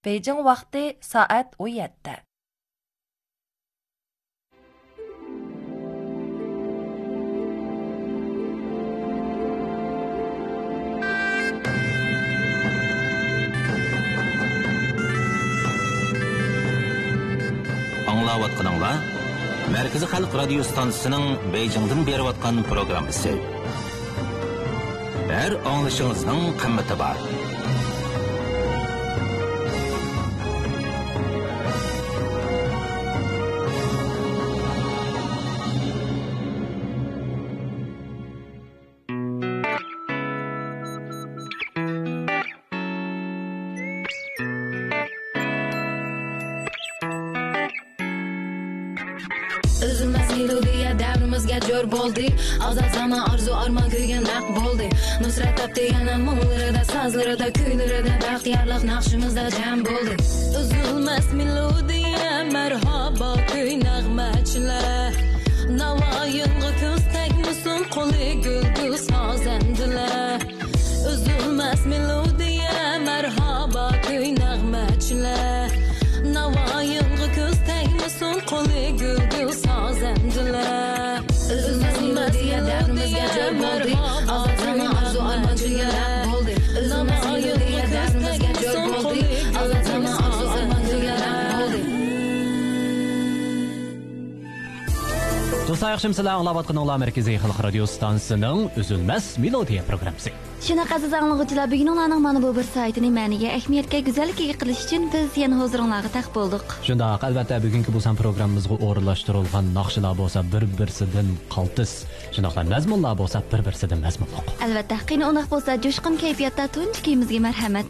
Beijing vaqti saat 17. Аңлаватқаныңла, Мәркізі Халық радио станциясының Бейжіңден беріп атқан программасы. Әр аңлышыңыздың қымметі бар. Jor boldi azal sana arzu arman kuygan naq boldi nusrat topdi yana mo'nglarida sazlarida kuylarida baxtiyorlik naqshimizda jam boldi uzilmas melodiya marhaba kuy nag'machilar navoiyga ko'z tegmasin qo'li gul sozandilar uzilmas melodiya marhaba kuy nag'machilar navoiyga ko'z tegmasin qo'li gul sozandilar Üzülmez melodiya derdimizga jor boldi azal sana arzu arman kuygan boldi Üzülmez melodiya derdimizga jor boldi azal sana arzu arman kuygan boldi Do'stlar, yaxshi sizlar anglayotganinglar Markaziy Xalq radio stansiyasining Üzülmez melodiya programmasi. Shunaqa aziz anglovchilar, bugun ularning mana bu bir saytini ma'niga, ahamiyatga, go'zallikka qilish uchun biz yana huzuringizga taq bo'ldik. Shundaq, albatta bugungi bu programmamizga o'rinlashtirilgan naqshlar bo'lsa bir-birsidan qaltis, shunaqla mazmunlar bo'lsa bir-birsidan mazmunliq. Albatta, qiyni unoq bo'lsa, jo'shqin kayfiyatda tunjikimizga marhamat.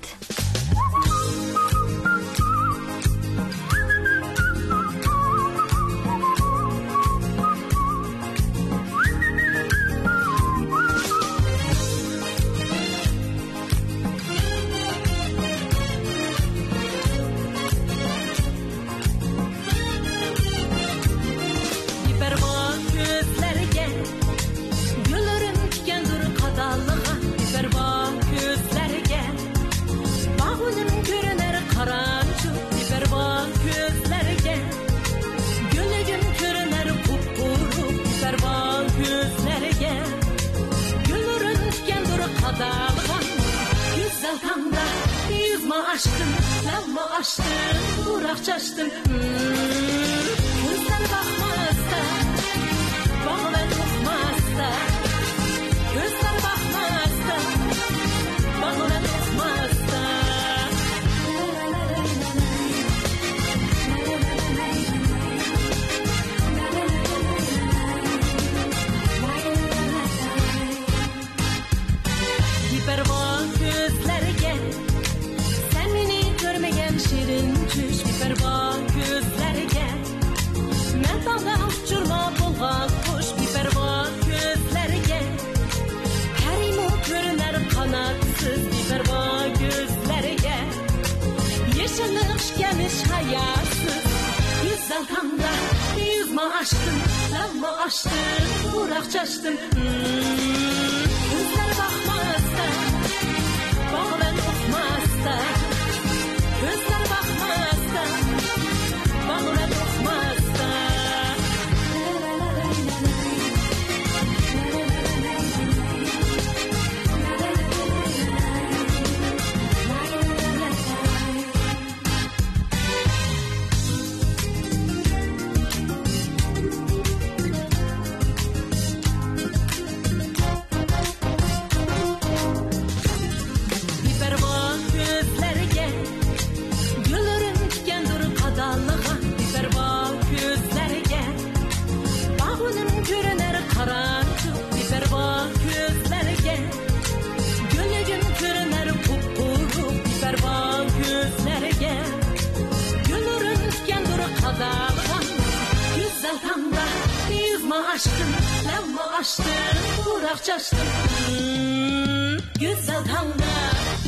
Güzel tanga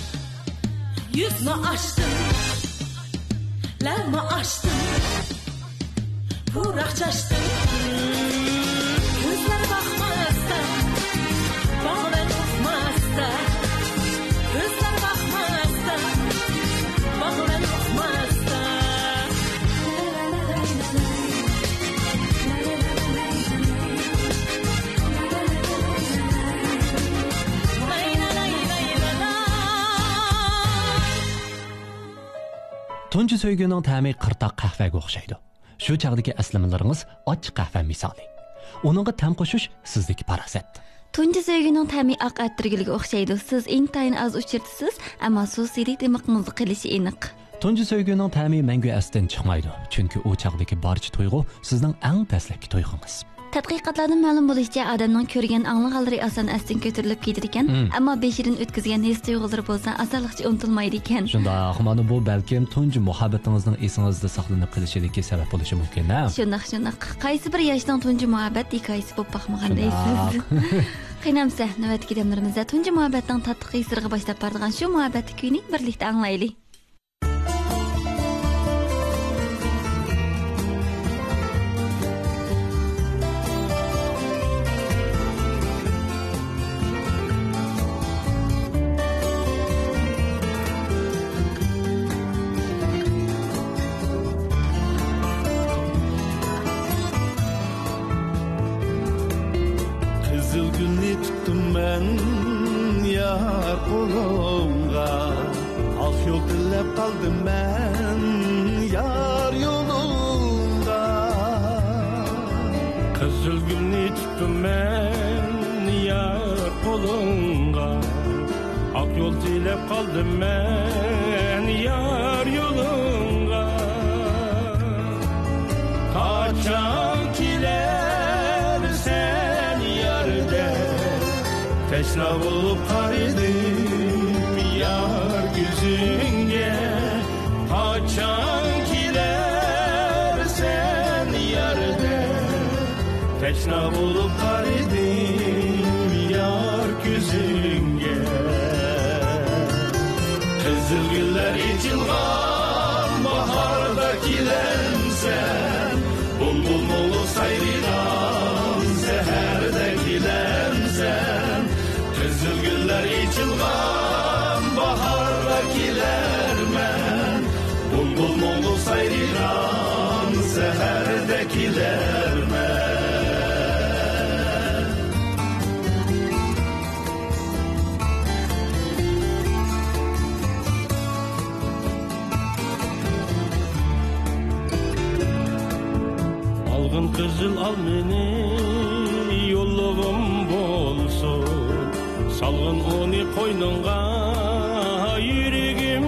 yüzme açtım Levme açtım Kurak çaştım Gözler bakmazsa Bağlar olmazsa Gözler bakmazsa Bağlar olmazsa Tunji söygünün təmi qırtaq qəhvəyə oxşaydı. Şu çağdakı əslimələriniz açıq qəhvə misali. Onunğa təm qoşuş sizdəki parasət. Tunji söygünün təmi aq əttirgiliga o'xshaydi. Siz intayin az uçurtisiz, amma susili demoqinizga qilishi aniq. Tunji söygünün təmi məngü əsdən çıxmaydı. Çünki o çağdakı barcha toyğu sizning ən təsləki toyğunuz. Tadqiqotlardan ma'lum bo'lishicha, odamning ko'rgan anglag'anlari oson asdan ko'tarilib ketadi ekan, ammo beshidan o'tkazgan his tuyg'ulari bo'lsa, osonlikcha unutilmaydi ekan. Shundoq, mana bu balkim tunji muhabbatingizning esingizda saqlanib qolishidagi sabab bo'lishi mumkin-a? Shundoq. Qaysi bir yoshning tunji muhabbat hikoyasi bo'lib boqmagan deysiz. Qiynamsa, navbatdagi damlarimizda tunji muhabbatning tatbiq sirg'i boshlab boradigan shu muhabbat kuyini birlikda anglaylik. Kaldım ben yar yolunda. Kızıl gülünü tuttum ben yar kolunga. Ak yol dilep kaldım ben yar yolunga. Kaçan kiler sen yerde, teşna bulup kaydım yar yüzünge. Kaçan kiler sen yerde, teşna bulup kaydım yar yüzünge. Kızıl güller içilgan baharda kilensen, bulbul mulu sayrilan seherde kilensen. Kızıl güller içilgan baharda kilermen, bulbul mulu sayrilan seherde kilermen. Algın kızıl al beni, yolluğum bolsun. Salgın onu koynunga, yüreğim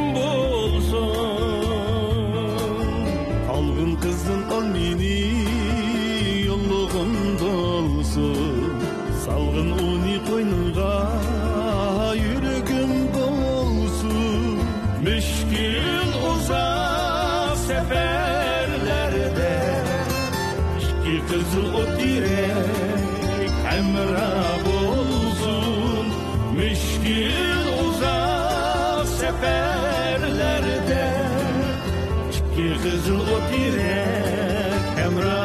bolsun. Algın kızın al beni, yolluğum bolsun. Salgın onu koynunga, yüreğim bolsun. Müşkül uzak seferlerde, kızıl ot direk hamra bolsun. Müşkül uzak seferlerde, kızıl ot direk hamra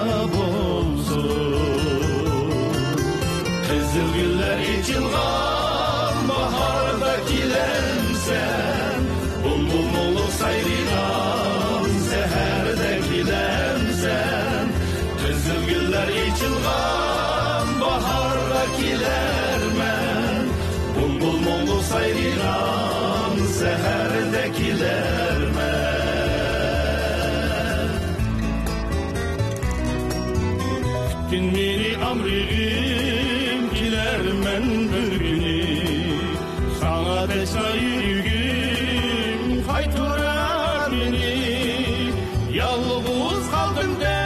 bolsun. Kızıl güller içilgan baharda kilensen, bulbul mulu sayrilan seherde kilensen. Kızıl güller içilgan baharda kilermen, bulbul mulu sayrilan seherde kilermen. Küttün beni amrigim kilermen bir günü, sana desa yüreğim kaytırar beni. Yalnız kaldım de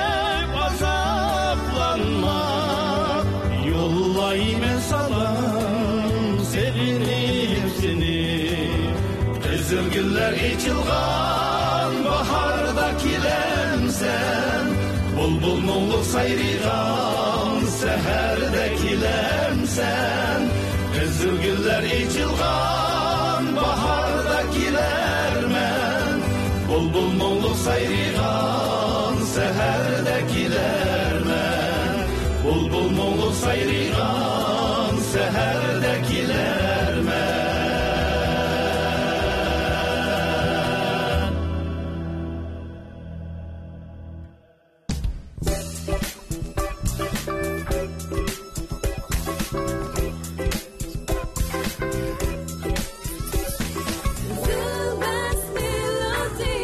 yollayım salam sevinip seni. Kızıl güller içilgan baharda kilemsen, bulbul mulu sayrigan seherde kilemsen. Kızıl güller içilgan baharda kilermen, bulbul mulu sayrigan seherde kilermen. Bulbul mulu sayrigan seherde kilermen. The best melody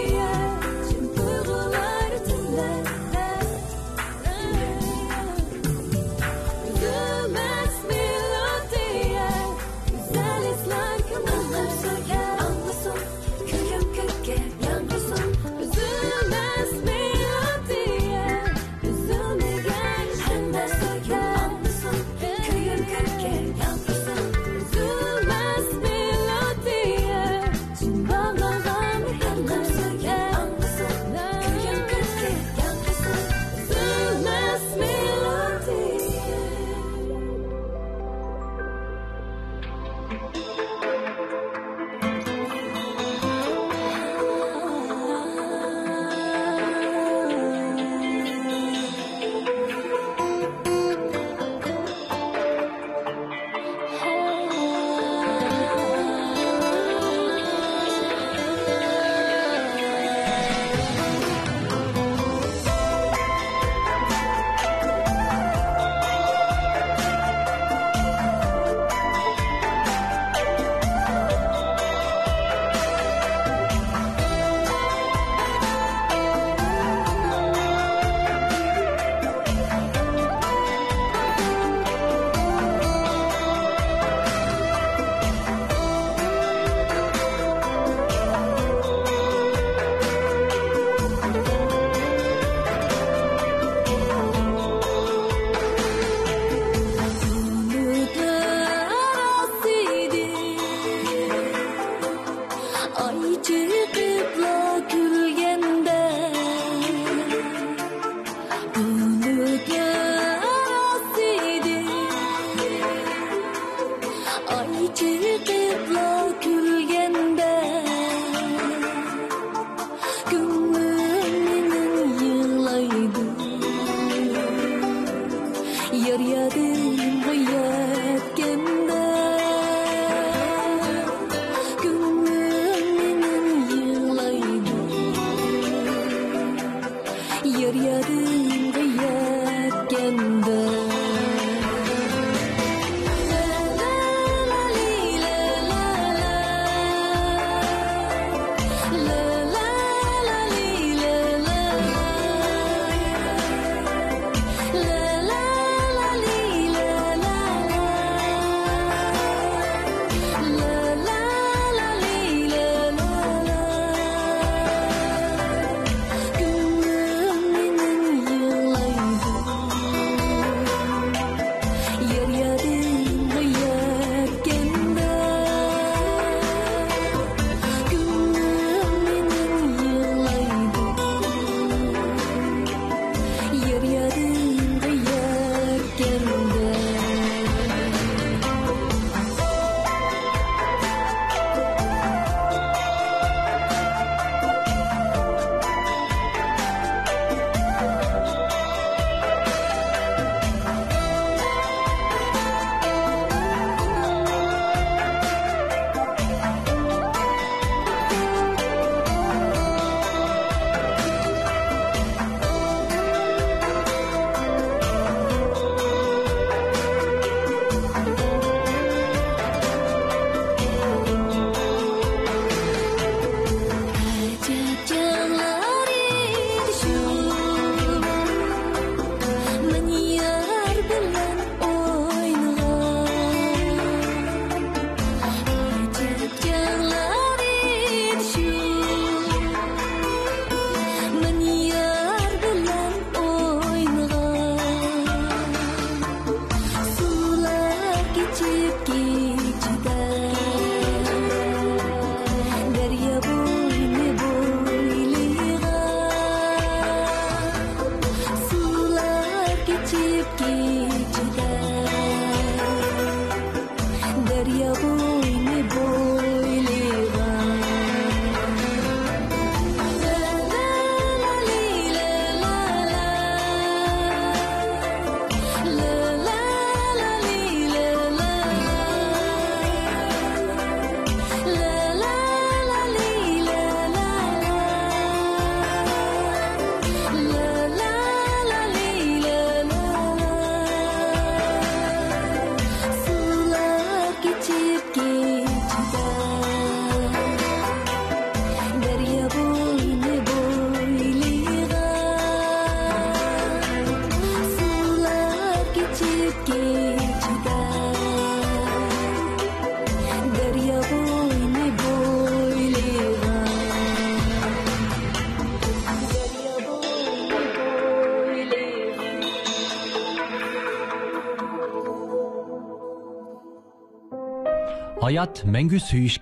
Hayat мәңгі сүйішке,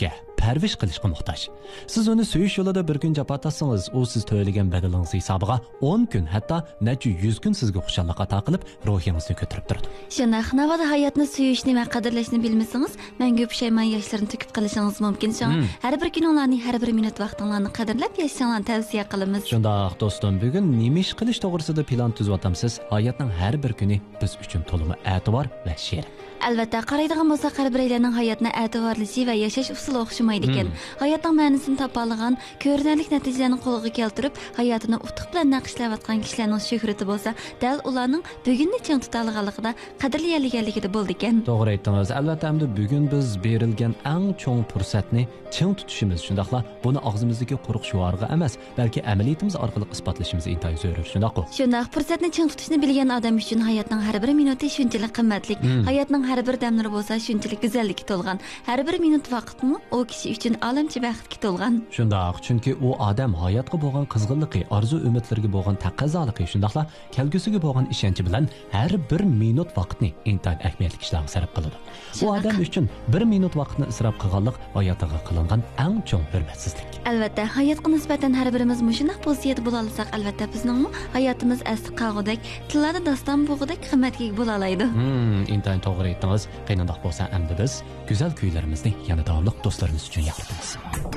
parvish qilishga muhtoj. Siz uni suyish yo'lida bir kun jafo tortsangiz, u siz to'lagan badalingiz hisobiga 10 kun, hatto necha 100 kun sizga xushallik ato qilib, ruhingizni ko'tarib turadi. Shunday navada hayotni suyishni va qadrlashni bilmasangiz, mangu pushaymon yoshlarni to'kib qilishingiz mumkin. Har bir kuninglarni, har bir minut vaqtinglarni qadrlab yashashinglarni tavsiya qilamiz. Shunday do'stim, bugun nima ish qilish to'g'risida plan tuzyapsiz. Hayotning har bir kuni biz uchun to'limi e'tibor va she'r. Albatta, qaraydigan bo'lsa, har biraylarning hayotni e'tiborlashi va yashash usuli o'xshamaydi ekan. Hayotning ma'nosini topa olgan, ko'rinarli natijalarni qo'lga keltirib, hayotini utuq bilan naqshlayotgan kishilarning shuhrati bo'lsa, dal ularning bugunni ching tuta olganligida qadrlaydiganligida bo'ldi ekan. To'g'ri aytdingiz. Albatta, hamda bugun biz berilgan eng cho'ng fursatni ching tutishimiz, shundaqla buni og'zimizdagi quruq shuarga emas, balki amaliyatimiz orqali isbotlashimiz intayin zarur. Shundaqmi? Shunday fursatni ching tutishni bilgan odam uchun hayotning har bir minuti shunchalik qimmatli. Hayotning har bir damlari bo'lsa shunchalik go'zallikka to'lgan. Har bir minut vaqtmi u kishi uchun olamcha baxtga to'lgan. Shundoq, chunki u odam hayotga bo'lgan qizg'inligi, orzu umidlarga bo'lgan taqozoligi, shundaqla kelgusiga bo'lgan ishonchi bilan har bir minut vaqtni intayin ahamiyatli ishlarga sarf qiladi. Bu odam uchun bir minut vaqtni isrof qilganlik hayotiga qilingan eng cho'ng hurmatsizlik. Albatta, hayotga nisbatan har birimiz mushunaq pozitsiyada bo'la olsak, albatta bizning hayotimiz asli qog'udek, tillarda doston bo'g'idek qimmatga bo'la oladi. Intayin to'g'ri aytdingiz. Qiyinroq bo'lsa, endi biz go'zal kuylarimizni yana davomli do'stlarimiz uchun yaratamiz.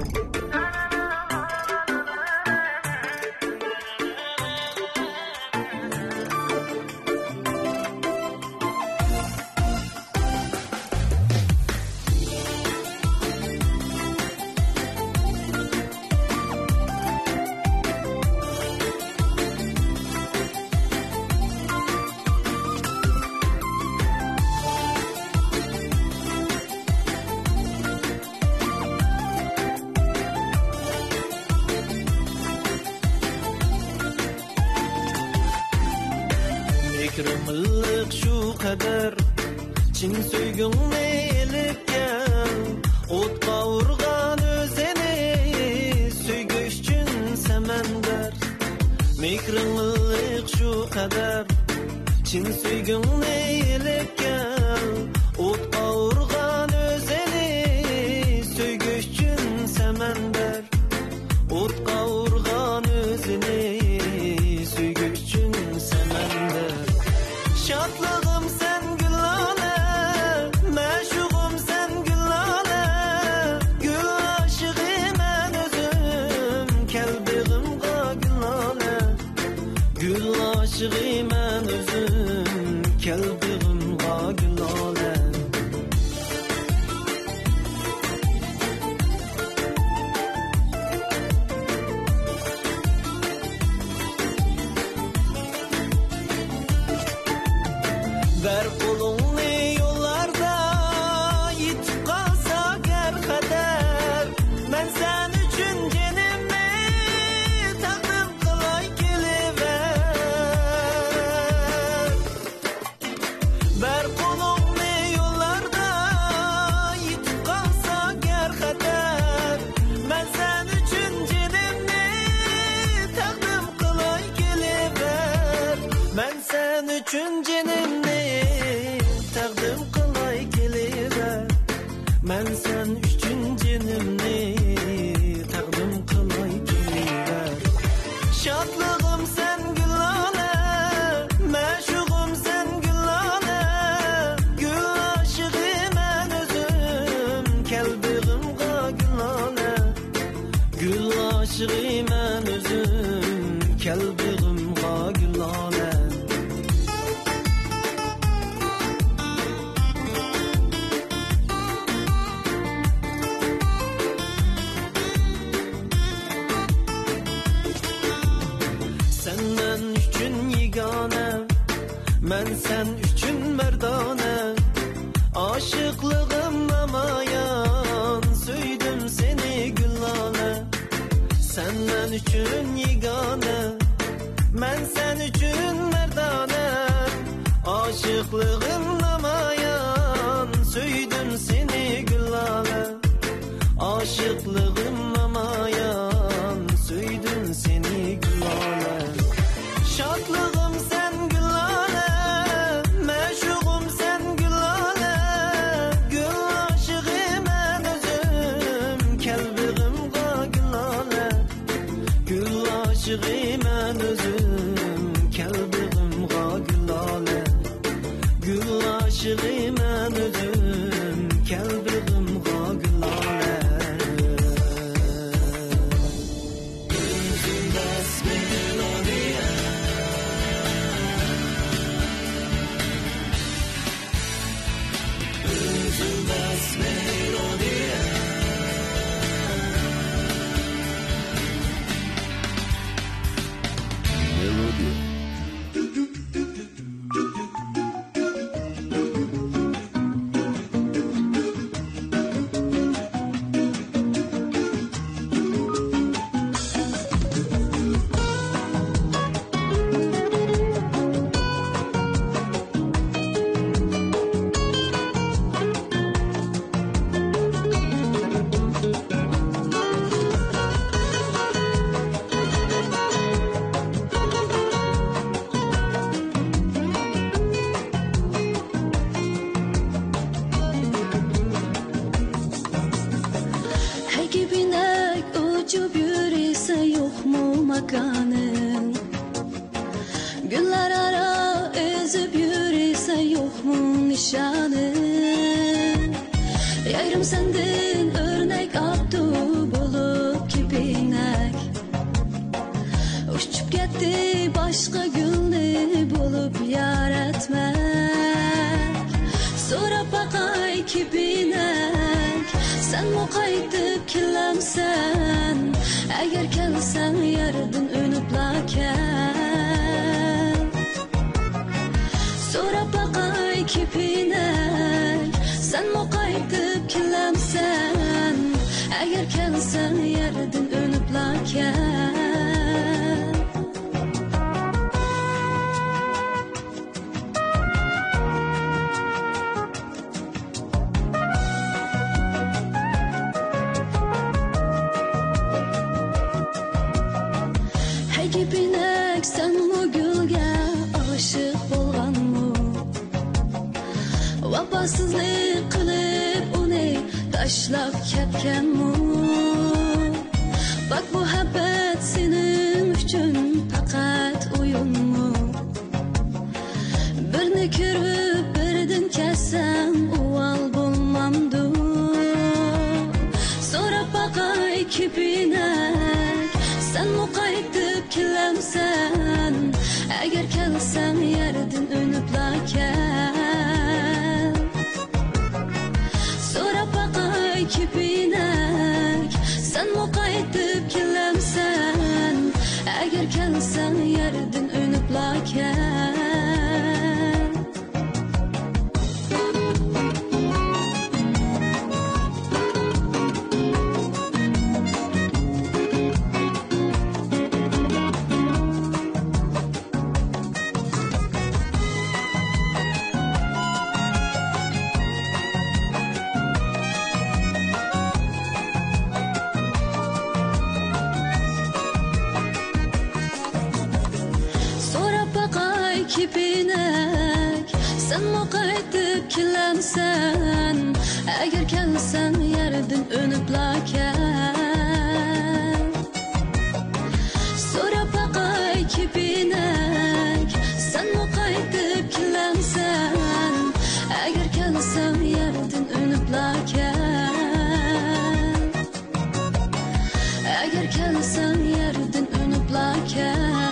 Kirmillik şu kadar Çin söygünle elipken Otqa urgan özeni Söygüşçün semender Mikrimillik şu kadar Çin söygünle elipken Otqa urgan özeni Söygüşçün semender Otqa urgan özeni Söygüşçün semender Şatlığım sen gülane, meşuğum sen gülane, gül aşığı ben özüm, kelbigim ga gülane, gül aşığı ben özüm, kelbigim ga gülane. Ver kolunu yollarda yitip kalsa ger kader Ben sen üçün cenimi takdim kılay geliver Ver kolunu yollarda yitip kalsa ger kader Ben sen üçün cenimi takdim kılay geliver Ben sen üçün cenimi Taqdim qilay keliver Men sen üçün cenimni Taqdim qilay keliver Şadlığım sen gülane Meşuğum sen gülane Gül aşığı men özüm Kelbigim ga gülane Gül aşığı men özüm Kelbigim ga gülane Men sen üçün merdane Aşıklığım namayan Söydüm seni güllane Sen men üçün yegane Men sen üçün merdane Aşıklığım namayan Söydüm seni güllane Aşıklığım namayan Söydüm seni güllane Şadlığım sen gülane Meşuğum sen gülane Gül aşığı men özüm makanın Güller ara ezip yürüse yok mu nişanı Yayrım senden örnek abdu bulup kipinek Uçup gitti başka gülni bulup yar etmek Sonra bakay kipinek Sen mu kaytıp kilemsen Eğer kelsen yerden önüp laken Sonra bakay kipinek Sen mu kaytıp kilemsen Eğer kelsen yerden önüp laken Kipinek sen mu gülge aşık bolgan mu Vapasızlık kılıp onu taşlap ketken mu Bak bu muhabbet senin üçün fakat oyun mu Birini körüp birdin kessem uval bulmamdı Sonra bakay kipinek Sen mu kaytıp kilemsen Eğer kelsen yerden önüp laken Sonra bakay kipinek Sen mu kaytıp kilemsen Eğer kelsen yerden önüp laken kipinek Sen mu kaytıp kilemsen Eğer kelsen yerden önüp laken Sonra bakay kipinek Sen mu kaytıp kilemsen Eğer kelsen yerden önüp laken Eğer kelsen yerden önüp laken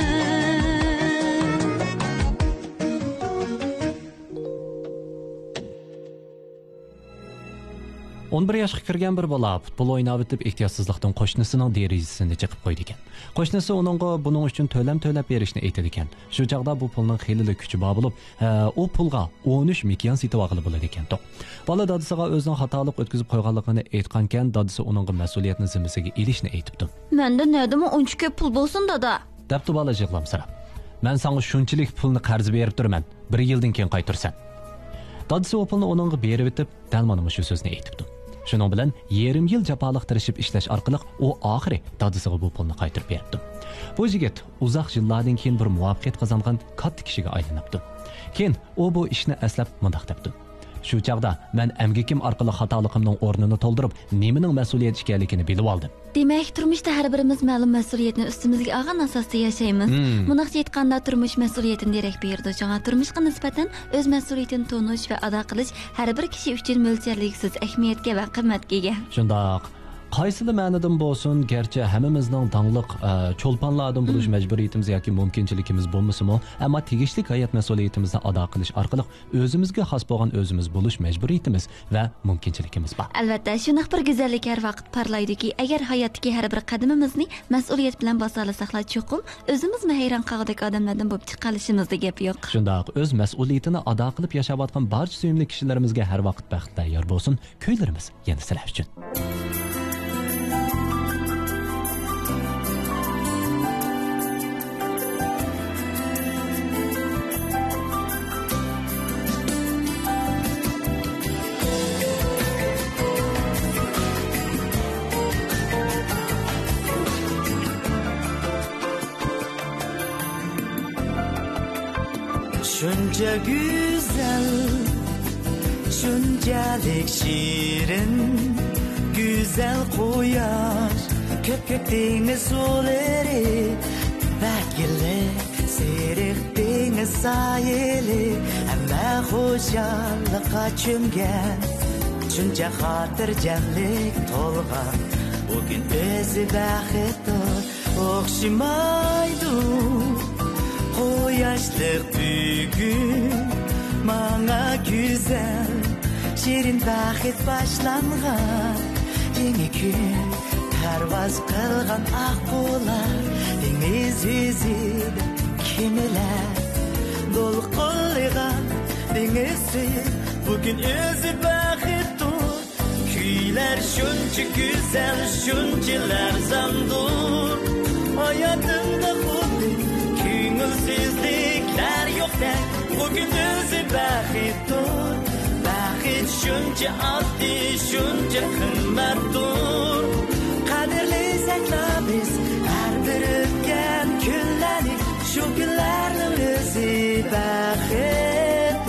11 yoshga kirgan bir bola futbol o'ynab o'tib ehtiyotsizlikdan qo'shnisining derazasini chiqib qo'ydi ekan. Qo'shnisi uningga buning uchun to'lab berishni aytdi ekan. Shu chaqda bu pulning xeyli kuchi bor bo'lib, u pulga 13 million sotib olg'ili bo'ladi ekan. Bola dadasiga o'zining xatolik o'tkazib qo'yganligini aytgan ekan, dadasi uningga mas'uliyatni zimmasiga ilishni aytibdi. Menda nima uncha ko'p pul bo'lsin dada? Debdi bola yig'lamsirab. Men senga shunchalik pulni qarz berib turman, 1 yildan keyin qaytarsan. Dadasi o pulni uningga berib o'tib, dal mana shu so'zni aytibdi. Shuning bilan yarim yil jafoliq tirishib ishlash orqali u oxiri dadasiga bu pulni qaytarib beribdi. Bu yigit uzoq yillardan keyin bir muvaffaqiyat qozongan katta kishiga aylanibdi. Keyin u bu ishni aslab mundaq debdi. Shu chaqda men emgakim orqali xatoligimning o'rnini to'ldirib, nimaning mas'uliyat ekanligini bilib oldim. Demak, turmushda har birimiz ma'lum mas'uliyatni ustimizga olgan asosda yashaymiz. Bunaqcha aytganda turmush mas'uliyatini derak berdi. Жаңа turmushga nisbatan o'z mas'uliyatini tonish va ado qilish har bir kishi uchun mo'ljalliksiz ahamiyatga va qimmatga ega. Shundoq. Qaysi ma'nodan bo'lsin, garchi hammamizning dangliq cho'lponlardan bo'lish majburiyatimiz yoki mumkinchiligimiz bo'lmasa-mu, ammo tegishli hayot mas'uliyatimizni ado qilish orqali o'zimizga xos bo'lgan o'zimiz bo'lish majburiyatimiz va mumkinchiligimiz bor. Albatta, shunday bir go'zallik har vaqt parlaydiki, agar hayotdagi har bir qadamimizni mas'uliyat bilan bosala saqlash cho'qim, o'zimizni hayron qolgudek odamlardan bo'lib chiqalishimizda gap yo'q. Shundoq, o'z mas'uliyatini ado qilib yashayotgan barcha suyimli kishilarimizga har vaqt baxt tayyor bo'lsin. Kuylarimiz yana sizlar uchun. Şunca güzel, şuncalik şirin, güzel koyar köpkök deniz suları Bakili serik deniz sahili Ama hoşallığa çömgen Şunca hatırcamlik tolgan Bugün özü baxtdir Okşimaydı Koyaşlık bugün Bana güzel Şirin baxit başlangan Yeni gün Pervaz qilgan aqbolar Deniz yüzüde kimiler Dolqulligan deniz suyu Bugün özü baxtdir Kuylar şuncha güzel Şunchalar zamdur Hayatımda xuddi Ko'ngilsizliklar yo'qda Bugün özü baxtdir Baxit shuncha oddiy shuncha qimmatdir Qadrli saklar biz har bir o'tgan kunlarning shu kunlarning o'zi baxtdir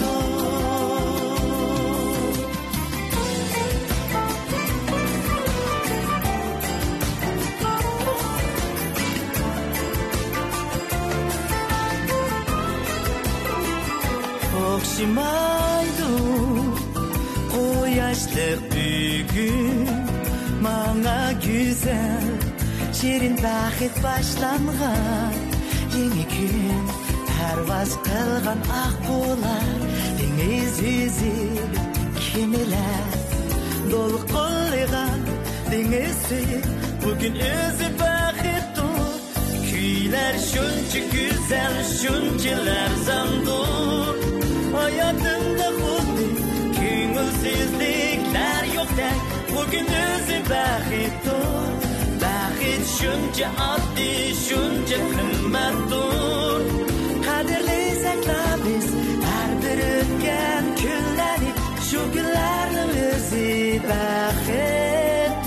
Okşimaydı Koyaşlık bugün Bana güzel Şirin baxit başlangan Yeni gün Pervaz qilgan aqbolar Deniz yüzüde kimiler Dolqulligan deniz suyu Bugün özü baxtdir Kuylar shuncha güzel Shunchalar zamdur Hayatımda xuddi Ko'ngilsizliklar yo'qda Bugün özü baxtdir Baxit shuncha oddiy shuncha qimmatdir Qadrli saklar biz har bir o'tgan kunlarning shu kunlarning o'zi baxtdir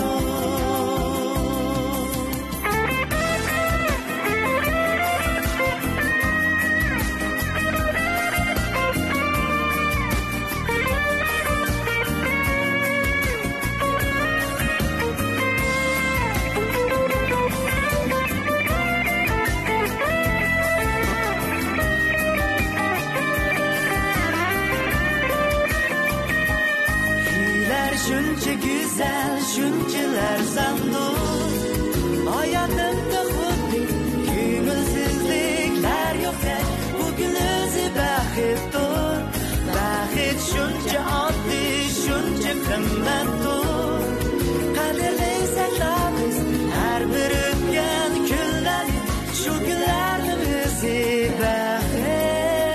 Şunca güzel, şuncalar zamdur Hayatımda xuddi Ko'ngilsizliklar yo'qda Bugün o'zi baxtdir Baxit shuncha oddiy, shuncha qimmatdir Qadrli saklar biz har bir o'tgan kunlarning shu kunlarning o'zi baxtdir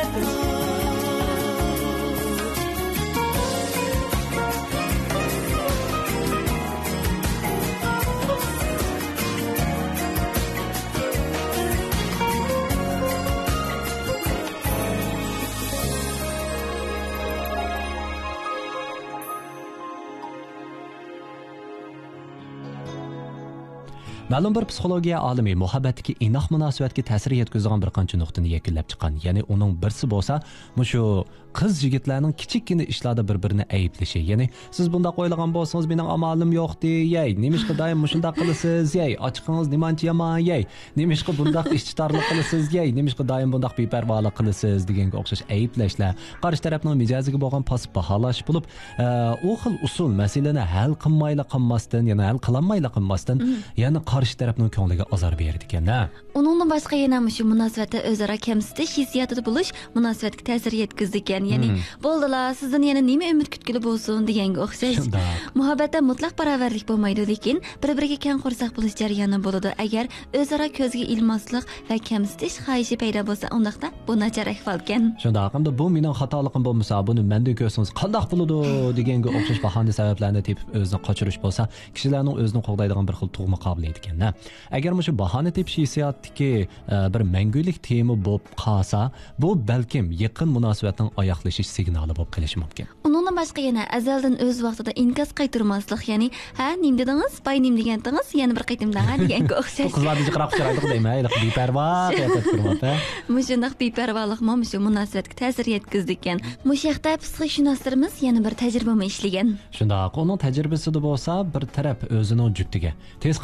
Ma'lum bir psixologiya olimi muhabbatdagi inoq munosabatga ta'sir yetkazgan bir qancha nuqtani yakunlab chiqqan. Ya'ni uning birsi bo'lsa, shu qiz yigitlarning kichikgina ishlarda bir-birini ayblashi. Ya'ni siz bunda qo'yilgan bo'lsangiz, mening amalim yo'q deyay. Nemishqa doim shunday qilasiz, yey. Ochiqingiz nimancha yomon, yey. Nemishqa bundaq ishchitarlik qilasiz, yey. Nemishqa doim bundaq beparvolik qilasiz deganga o'xshash ayblashlar. Qarshi tarafning mijoziga bo'lgan pasib baholash bo'lib, u xil usul masalani hal qilmasdan, yana hal qilolmaydigan, ya'ni qarshi tarafning ko'ngliga azor berdi ekan-da. Uningdan boshqa yana shu munosabatda o'zaro kamsitish hissiyotida bo'lish munosabatga ta'sir yetkazdi ekan. Ya'ni bo'ldilar, sizdan yana nima umid kutgili bo'lsin deganga o'xshash. Muhabbatda mutlaq barobarlik bo'lmaydi, lekin bir-biriga kang qo'rsoq bo'lish jarayoni bo'ladi. Agar o'zaro ko'zga ilmaslik va kamsitish xohishi paydo bo'lsa, undaqda bu nachar ahvol ekan. Shunday hamda bu mening xatoligim bo'lmasa, buni menda ko'rsangiz qandoq bo'ladi deganga o'xshash bahona sabablarni tepib o'zini qochirish bo'lsa, kishilarning o'zini qo'g'daydigan bir xil tug'ma qobiliyati ekan-da. Agar shu bahona tepish hissiyotdagi bir mangulik tema bo'lib qolsa, bu balkim yaqin munosabatning oyoqlashish signali bo'lib qolishi mumkin. Undan boshqa yana azaldan o'z vaqtida inkos qaytarmaslik, ya'ni ha nim dedingiz, pay nim degandingiz, yana bir qaytimdan deganga o'xshash. Qizlarni jiqroq chiqardik deyman, beparvo qaytib turmoqda. Mushundaq beparvolik shu munosabatga ta'sir yetkazdi ekan. Mushaqda psixologlarimiz yana bir tajribama ishlagan. Shundoq, uning tajribasida bo'lsa, bir taraf o'zining juftiga tez qarang,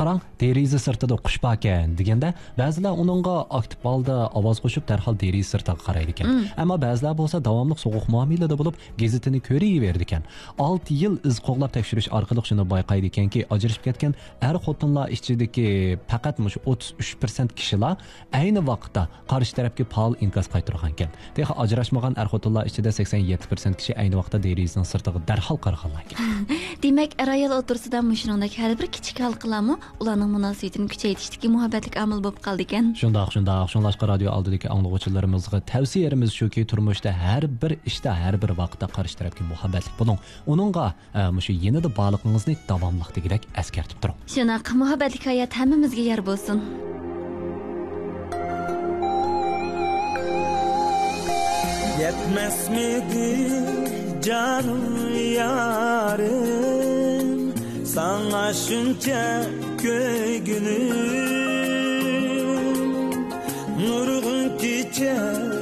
deriza sirtida qush bor ekan deganda ba'zilar uningga aktiv holda ovoz qo'shib darhol deriza sirtiga qaraydi ekan. Ammo ba'zilar bo'lsa davomli so'g'uq muomalada bo'lib gazetini ko'raverdi ekan. 6 yil iz qo'g'lab tekshirish orqali shuni bayqaydi ekanki, ajrashib ketgan xotinlar ichidagi faqat 33% kishilar ayni vaqtda qarshi tarafga faol inkas qaytargan ekan. Deha ajrashmagan xotinlar ichida 87% kishi ayni vaqtda derizaning sirtiga darhol qaraganlar ekan. Demak, ayol o'rtasida mushuningdek har bir kichik halqalarmi ularning munosabatini kuchaytirishdagi muhabbatlik omil bo'lib qoldi ekan. Shundoq. Shunlashqa radio oldidagi anglovchilarimizga tavsiyamiz shuki, turmushda har bir ishda, har bir vaqtda qarshi tarafga muhabbatlik bo'ling. Uningga mushu yenida bog'liqingizni davomli degidek eskartib turing. Shunaqa muhabbatlik hayot hammamizga yor bo'lsin. Yetmesmedi canım yarım, sana şunca köygünüm. Nurgun gece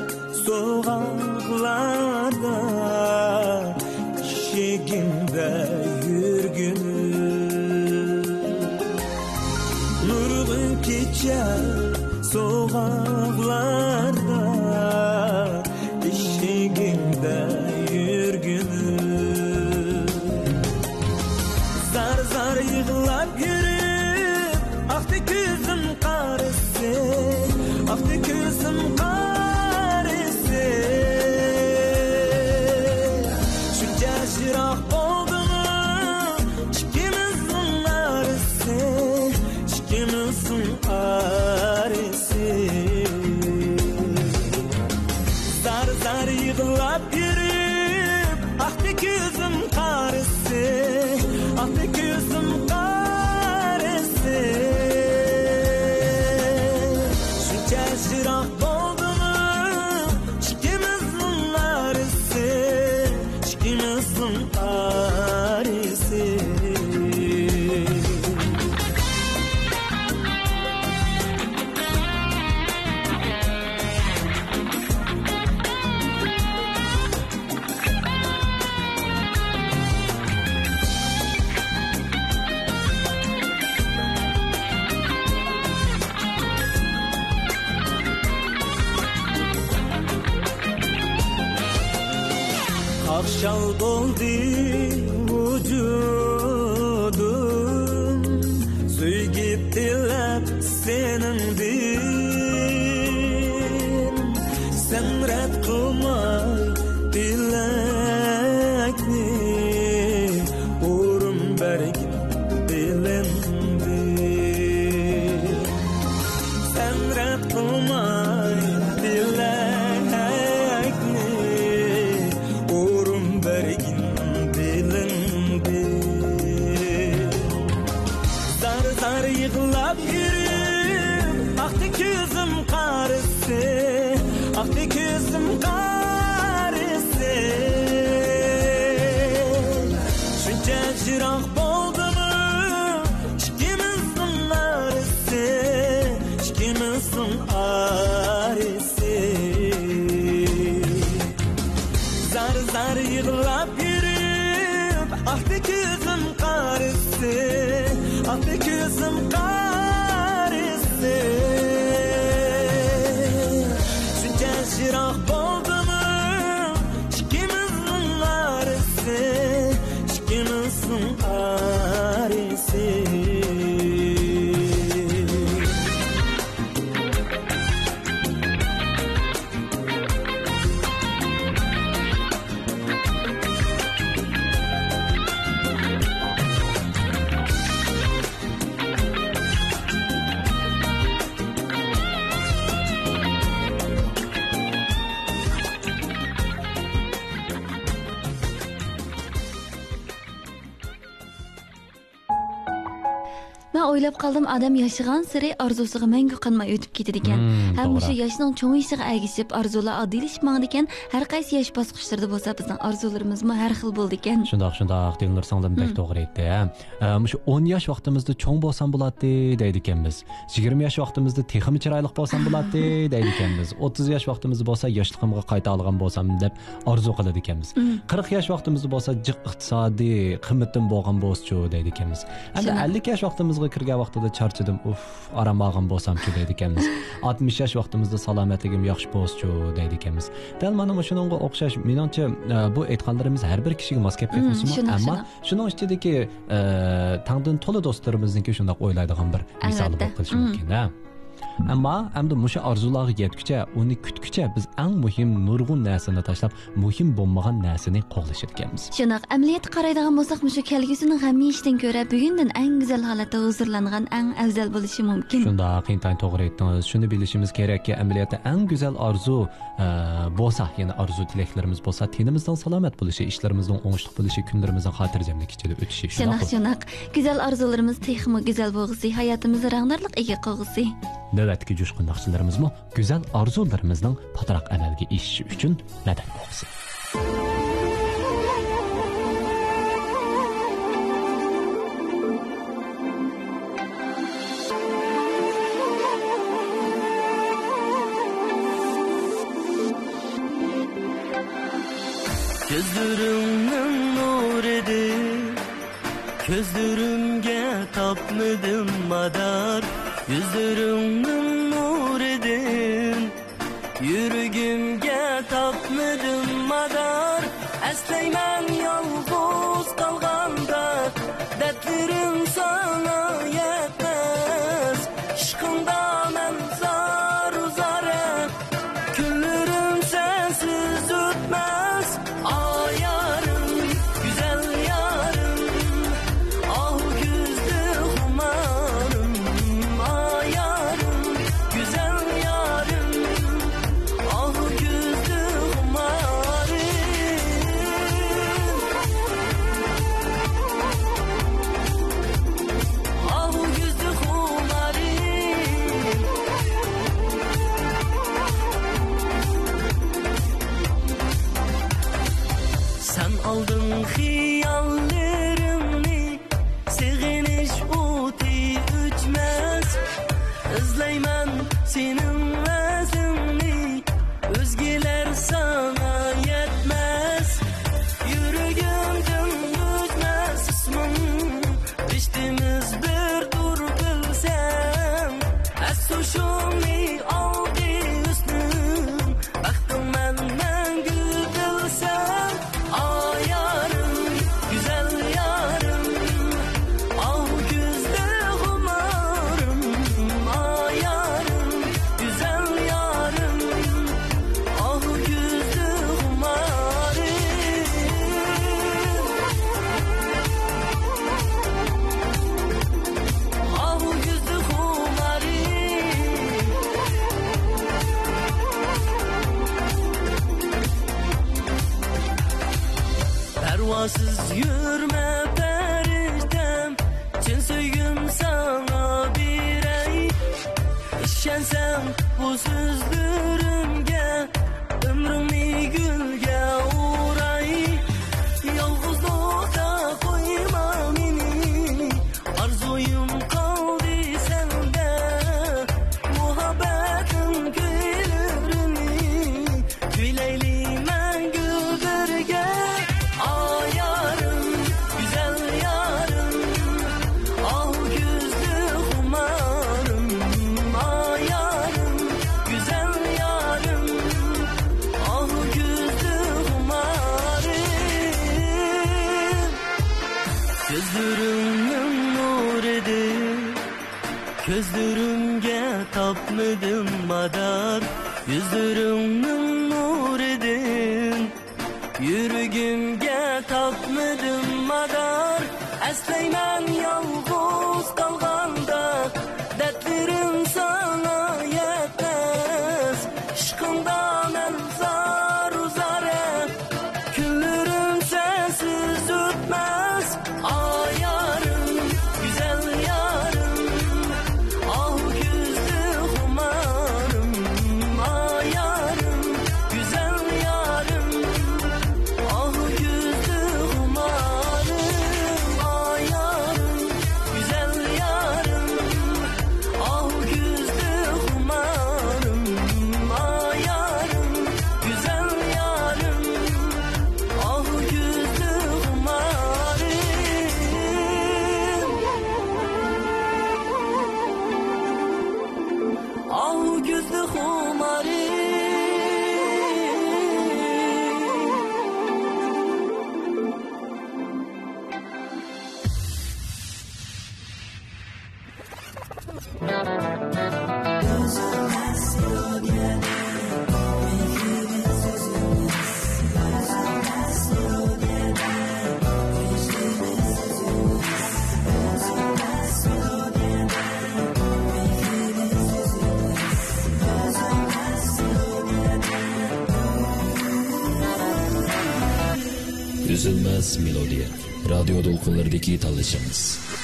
sokaklarda, şekimde yürgünüm. Nurgun gece sokaklarda, eşiğimde yürgünüm. Zar zar yığılap yürüp, aktı gözüm karısı, aktı gözüm karısı. Şunca şirak oldu mu, çikimizin arısı, çikimizin arısı. Zar zar yığılap yürüp, aktı gözüm karısı, aktı gözüm karısı. Şunca şirak oldu mu, çikimizin arısı, çikimizin arısı. Akşam doldu vücudum, sevgi dilep senindir. Sen red kılma dilekni, uğrum bergin dilendir. Sen red kılma dilekni, uğrum bergin dilendir. Zar zar yığılap yürüp, aktı gözüm karısı, aktı gözüm karısı. Şunca şirak oldu mu, çikimizin arısı, çikimizin arısı. Zar zar yığılap yürüp, aktı gözüm karısı, aktı gözüm karısı. Şunca şirak oldu mu, çikimizin arısı, çikimizin arısı. Men o'ylab qoldim, odam yashagan sari orzusiga mangu qanmay o'tib ketadi ekan. Ham o'sha yoshning cho'ng'ishiga agishib, orzular oddiylik mangdi ekan. Har qaysi yosh bosqichlarida bo'lsa, bizning orzularimiz har xil bo'ldi ekan. Shundoq deyillar sanglam bek to'g'ri aytdi. Mushu 10 yosh vaqtimizda cho'ng bo'lsam bo'ladi deydi ekanmiz. 20 yosh vaqtimizda texmi chiroyli bo'lsam bo'ladi deydi ekanmiz. 30 yosh vaqtimizda bo'lsa yoshligimga qayta olgan bo'lsam deb orzu qiladi ekanmiz. 40 yosh vaqtimizda bo'lsa jiq iqtisodiy qimmatim bo'lgan bo'lsa deydi ekanmiz. Endi 50 yosh vaqtimizga 30'ga kirgan vaqtida charchadim. Aram olgan bo'lsam-chi deydi ekanmiz. 60 yosh vaqtimizda salomatligim yaxshi bo'lsa-chu deydi ekanmiz. Dal mana shuningga o'xshash meningcha bu aytganlarimiz har bir kishiga mos kelib ketmasin, ammo shuning ichidagi tangdan to'la do'stlarimizniki shunday o'ylaydigan bir misol bo'lib qolishi mumkin-da. Ammo hamda musha orzularga yetguncha, uni kutguncha biz eng muhim nurg'un narsani tashlab, muhim bo'lmagan narsani qo'llashir ekanmiz. Shunaq amaliyat qaraydigan bo'lsak, musha kelgusining hamma ishdan ko'ra bugundan eng go'zal holatda huzurlangan eng afzal bo'lishi mumkin. Shunda qiyintan to'g'ri aytdingiz. Shuni bilishimiz kerakki, amaliyotda eng go'zal orzu bo'lsa, ya'ni orzu tilaklarimiz bo'lsa, tenimizdan salomat bo'lishi, ishlarimizning o'ngishli bo'lishi, kunlarimizning xotirjamlik ichida o'tishi. Shunaq. Go'zal orzularimiz texmi go'zal bo'lg'isi, hayotimizni rangdarlik ega qilg'isi. Navbatdagi jo'shqin naqshlarimizni go'zal orzularimizning patroq amalga oshishi uchun madad bo'lsin. Gözlerimnin nuridi, gözlerimge tapmadım madar. Yüzlerimnin nuridin, yürügümge tapmadım madar. Esleymen yalnız kalganda, dertlerim sana yetmez. Aşkında men zar-zare, günlerim sensiz ötmez. Yarım, güzel yarım, ah gözlü humarım. Aldın hiyallerimni, seviniş uti ütmez. Özleymen senin vezini, özgeler sana yetmez. Yüreğimden üzmez ismin, içtimiz bir dur bilsem. Ez suşuni aldı üstün, baktım menden gül bilsem. Pervasız yürüme periştem, çin söygüm sana birey. İşensem bu sözlerimge, ömrümü gülge uğray. Yalnızlıkta koyma beni, arzuyum kaldı sende. Muhabbetin güllerini, güleyleymen güldürge. Gözlerimnin nuridi, gözlerimge tapmadım madar. Yüzlerimnin nuridin, yüreğimge tapmadım madar. Esleymen yalnız kalganda, dertlerim sana yetmez. Aşkında men zar-zare, günlerim sensiz ötmez. Yarım, güzel yarım, ah gözlü humarım. Yarım, güzel yarım, ah gözlü humarım. Yarım. Melodiya. Radio to'lqinlaridagi tanishimiz.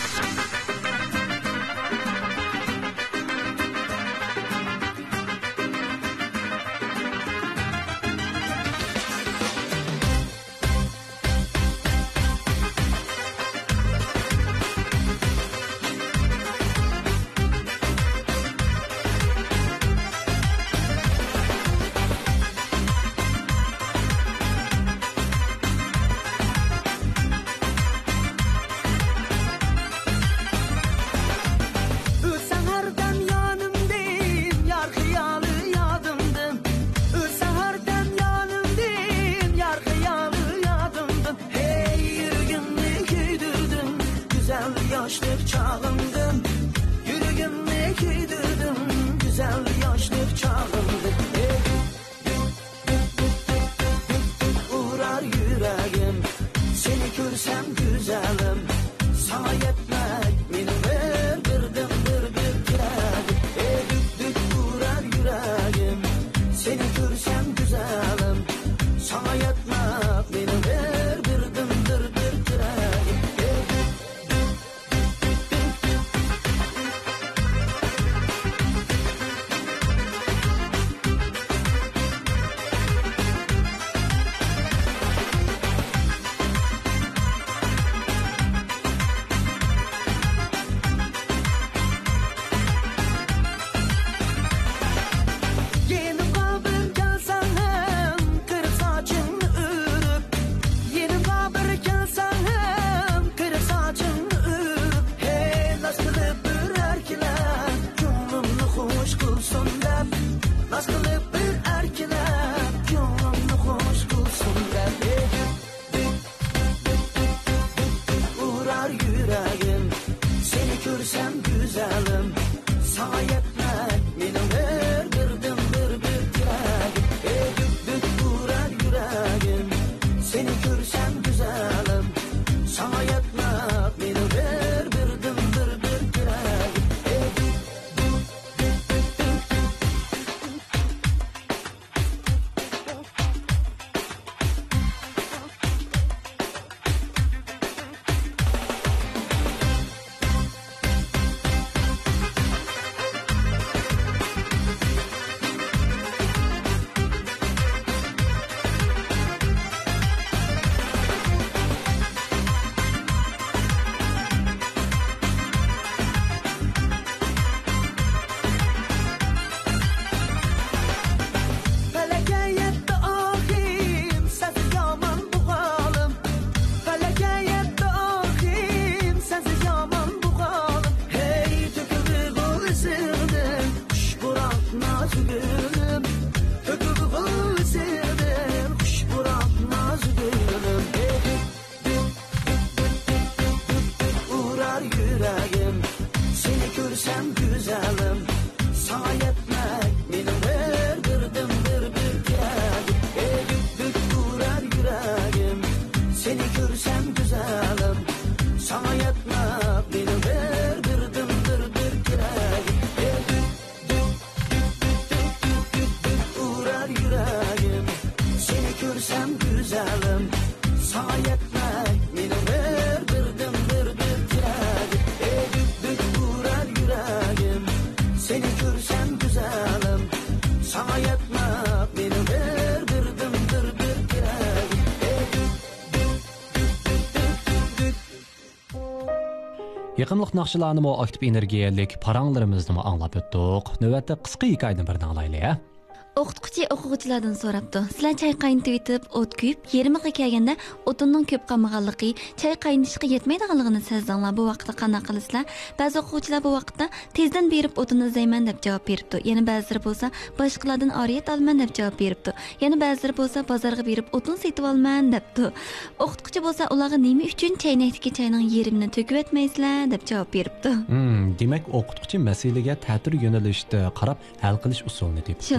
Yaqinliq naqşlarını mı aktif energiyalik paranglarımızını mı anlap öttük. Növətdə qısqa hikayəni birini anlaylı. O'qituvchi o'quvchilardan so'rabdi. Sizlar choy qaynatib etib, o't kuyib, yerimiga kelganda o'tinning ko'p qolmaganligi, choy qaynashga yetmaydiganligini sezdinglar. Bu vaqtda qanday qilasizlar? Ba'zi o'quvchilar bu vaqtda tezdan berib o'tinni izlayman deb javob beribdi. Yana ba'zilari bo'lsa, boshqalardan oriyat olman deb javob beribdi. Yana ba'zilari bo'lsa, bozorga berib o'tin sotib olman debdi. O'qituvchi bo'lsa, ularga nima uchun chaynakdagi choyning yerimini to'kib etmaysizlar deb javob beribdi. Demak, o'qituvchi masalaga ta'tir yo'nalishda qarab hal qilish usulini tepdi.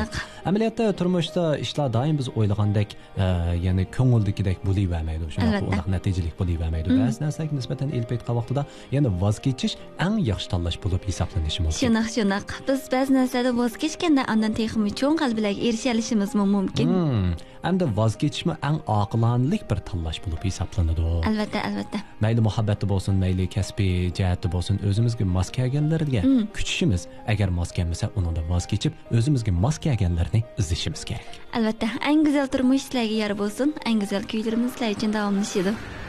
Amaliyotda turmushda ishlar doim biz o'ylagandek, ya'ni ko'ngildagidek bo'lavermaydi. Shunday natijalik bo'lavermaydi. Ba'zi narsaga nisbatan ilk aytgan vaqtida yana voz kechish eng yaxshi tanlash bo'lib hisoblanishi mumkin. Shunaq. Biz ba'zi narsalarda voz kechganda undan texmi cho'ng qalbilarga erisha olishimiz mumkin. Hamda voz kechishmi eng oqilonlik bir tanlash bo'lib hisoblanadi. Albatta. Mayli muhabbatda bo'lsin, mayli kasbiy jihatda bo'lsin, o'zimizga mos kelganlarga kuchishimiz, agar mos kelmasa, undan voz kechib, o'zimizga mos kelganlarni izlashimiz kerak. Albatta, eng go'zal turmush sizlarga yor bo'lsin, eng go'zal kuylarimiz sizlar uchun davomlashadi.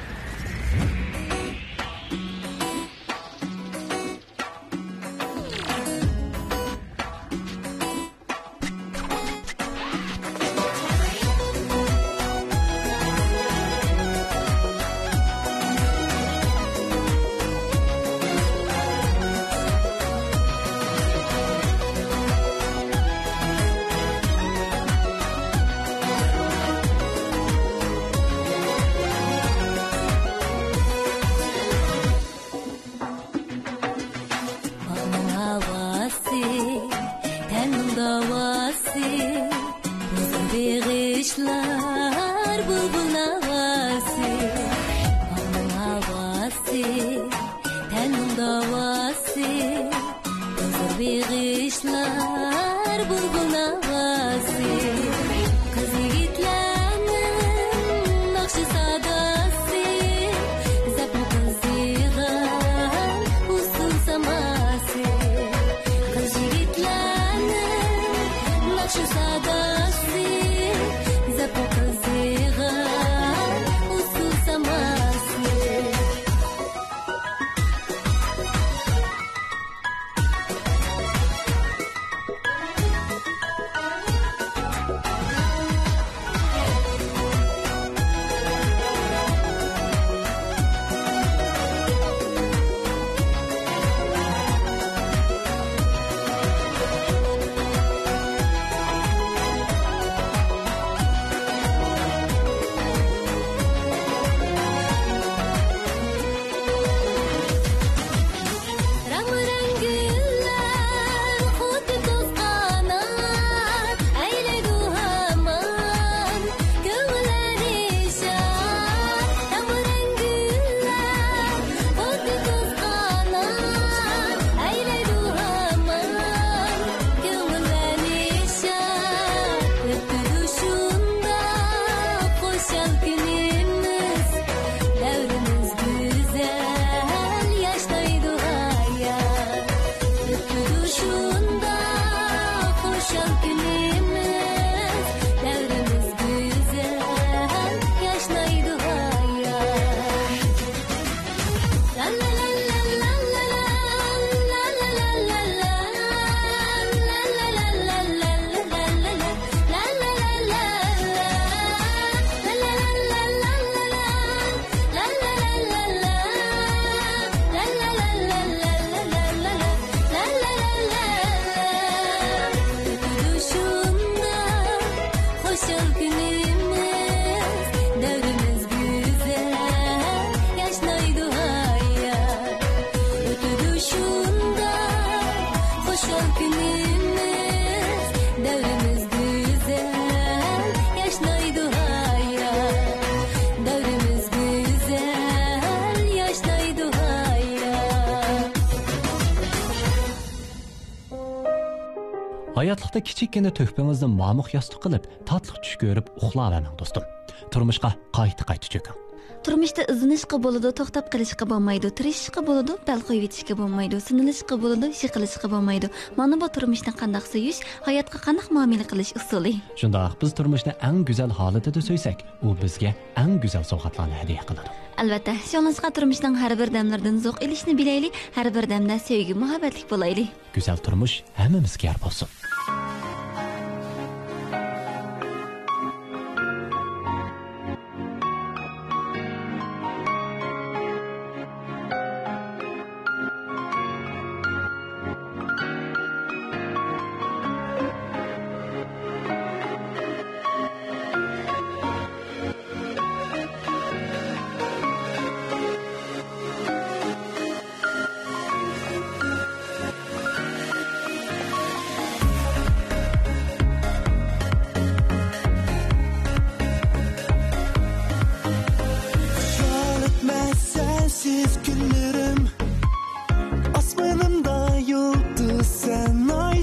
Hayatlıqda kichikkina töhpingizni mamuq yostiq qilib, tatliq tush ko'rib uxlayvermang do'stim. Turmushga qayta cho'king. Turmushda izinishqa bo'ladi, to'xtab qilishqa bo'lmaydi, tirishishqa bo'ladi, bal qo'yib etishqa bo'lmaydi, sinilishqa bo'ladi, yiqilishqa bo'lmaydi. Mana bu turmushni qanday suyish, hayotga qanday muomala qilish usuli. Shundoq biz turmushni eng go'zal holatida so'ysak, u bizga eng go'zal sovg'atlarni hadya qiladi. Albatta, shuningdek turmushning har bir damlaridan zo'q ilishni bilaylik, har bir damda sevgi, muhabbatlik bo'laylik. Go'zal turmush hammamizga yor bo'lsin. günlerim asmanımda yıldız sen ay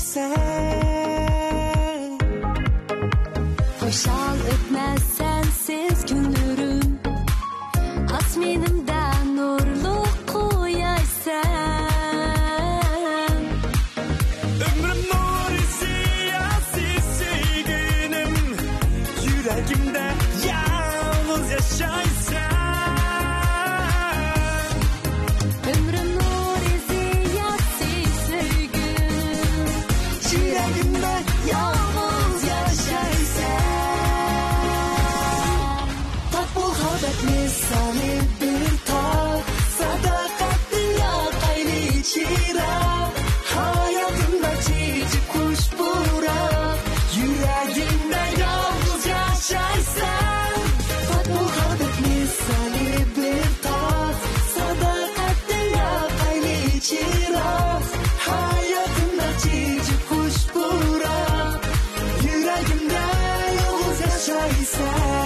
sen Hoşal ötmez sensiz günlerim asmanımda nurlu koyaysan ömrüm nur siyasi sevgilim yüreğimde yalnız yaşaysan ömrüm nur siyasi sevgilim yüreğimde yalnız yaşaysan tak bu haber misali bir tak sadakatin yakaylı çırak hayatımda çiçek kuş burak yüreğimde yalnız yaşaysan tak bu haber misali bir tak sadakatin yakaylı çırak hayatımda çiçek kuş burak yüreğimde yalnız yaşaysan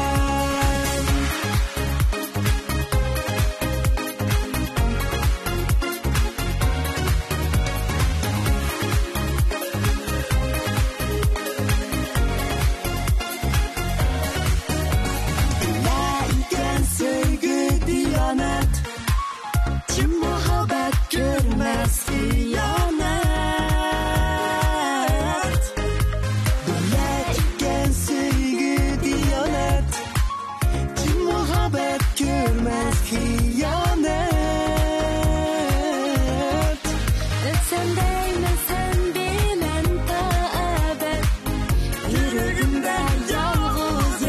Dilerken sevgi diyanet Kim muhabbet görmez hıyanet Dilerken sevgi diyanet Kim muhabbet görmez hıyanet ötsem değmesen bilen ta ebed Yüreğimde yalnız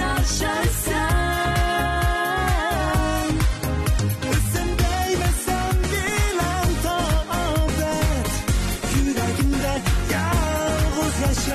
yaşaysan Sen değmesen bilen tağbet Yüreğimde yalnız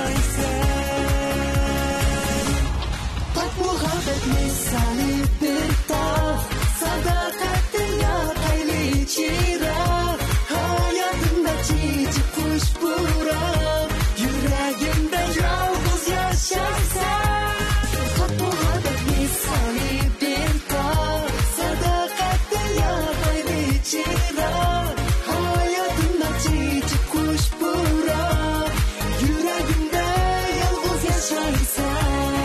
yaşaysan Bak muhabbet misali bir dağ Sadakatin yakaylı çırak Hayatımda çiçek kuş burak Yüreğimde yalnız yaşaysan Bak muhabbet misali bir dağ Sadakatin yakaylı çırak Hayatımda çiçek kuş burak Yüreğimde yalnız yaşaysan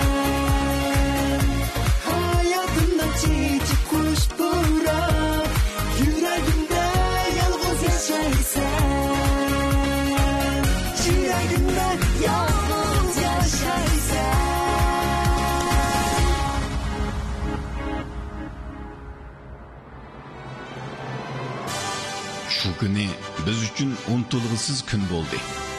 Hayatımda çiçek kuş burak Yüreğimde yalnız yaşaysan Yüreğimde yalnız yaşaysan Şu günü biz üçün unutulğusuz gün oldu.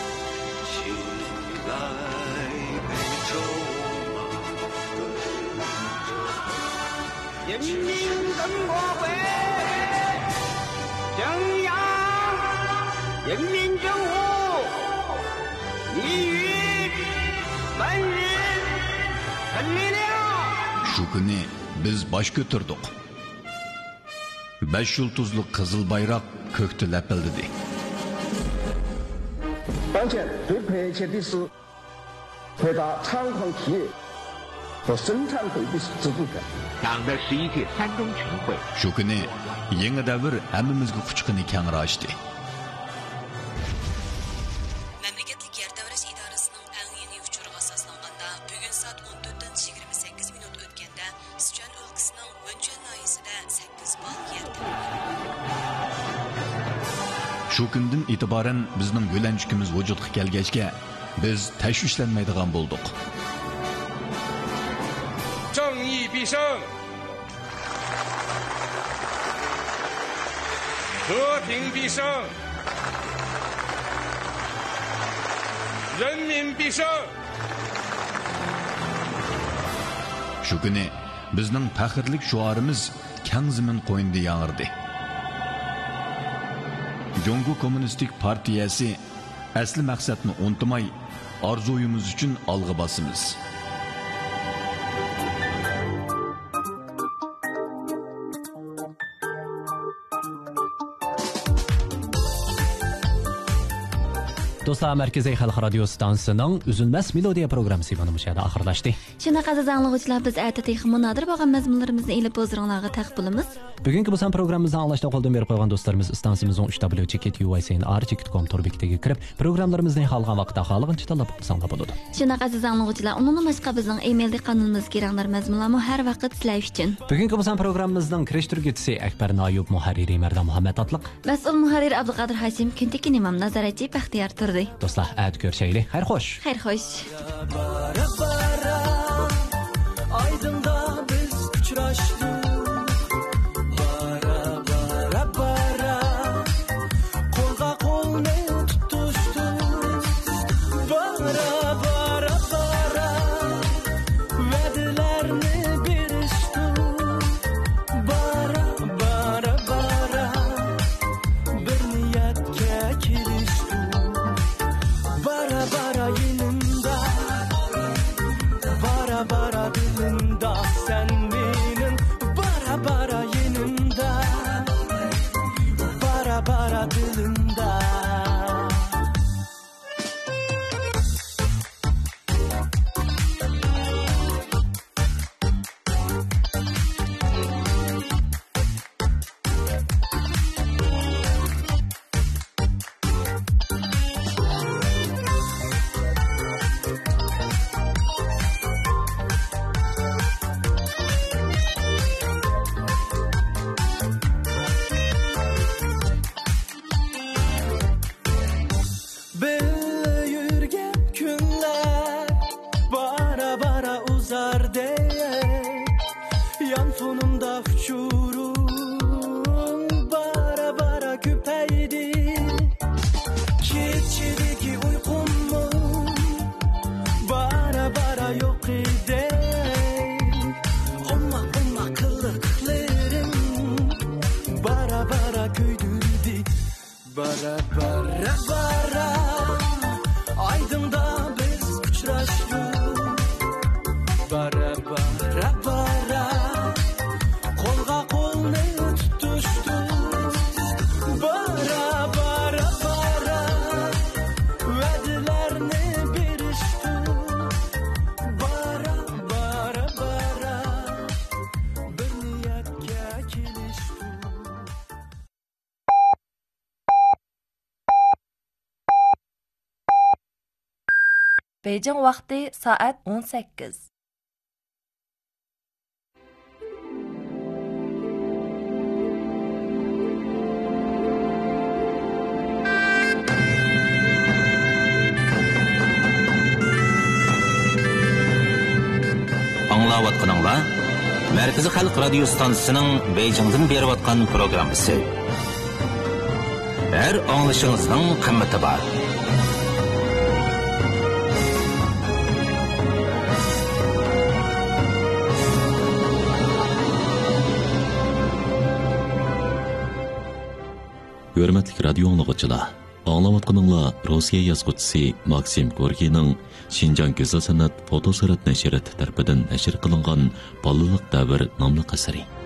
Şu günü biz baş götürdük. 5 yıldızlı kızıl bayrak kökte lepildidi. 当前最迫切的是回答厂矿企业和生产会的自主权。 党的11届三中全会 Şu günü yeni devir hemmimizge kuchqini kengir açtı. Memleketlik yer davrash idorasining eng yeni uchuriga asoslanganda bugun soat 14:28 minut o'tganda Sichuan o'lkasining Wenchuan noyasida 8 bal yer Şu günden itibaren bizning yo'lanchikimiz vujudga kelgachga biz tashvishlanmaydigan bo'ldik. 正义必胜，和平必胜，人民必胜。 Şu günü bizning faxrlik shuarimiz keng zamin qo'yinda yangirdi. Jongo Kommunistik Partiyasi asli maqsadni unutmay, orzuyimiz uchun olg'a bosimiz. Dostlar, Merkezi Xalq Radio stansiyasining Üzülməz Melodiya programmasi mana bu yerda oxirlashdi. Shuna aziz anglag'uvchilar, biz ertaga munodir bo'lgan mazmunlarimizni ilib o'zinglarga taqdim qilamiz. Bugungi bu programmamizni anglashda qoldim berib qo'ygan do'stlarimiz stansiyamizning 3w.uycnr.com tor bekatiga kirib, programmalarimizni xalqan vaqtda xalqancha tanlab olsanlar bo'ladi. Shuna aziz anglag'uvchilar, undan boshqa bizning e-mailda qonunimizga kiranglar mazmunlarni har vaqt sizlar uchun. Bugungi bu programmamizning kirishtiruvchisi Akbar Noyub, muharriri Mardan Muhammad Atliq, mas'ul muharrir Abduqodir Hashim, kuntik imom nazoratchi Baxtiyor Turdi. Do'stlar, ayt ko'rishaylik. Xayr xo'sh. Xayr xo'sh. Aydında biz uçraştık. Beijing vaqti soat 18. Аңлаватқаныңла, Merkezi Xalq Radio stansiyasining Beijingdan berib atgan programmasi. Her anglışыңызның qımmati bor. Hürmetlik radyo anlıqçılar, anlavatqanыңlar Rossiya yazğıçısı Maksim Gorkiyning Şinjan Güzel Sanat Fotosurat Nəşriyyat tərəfindən nəşr qılınğan Balılıq Davr namlı əsəri.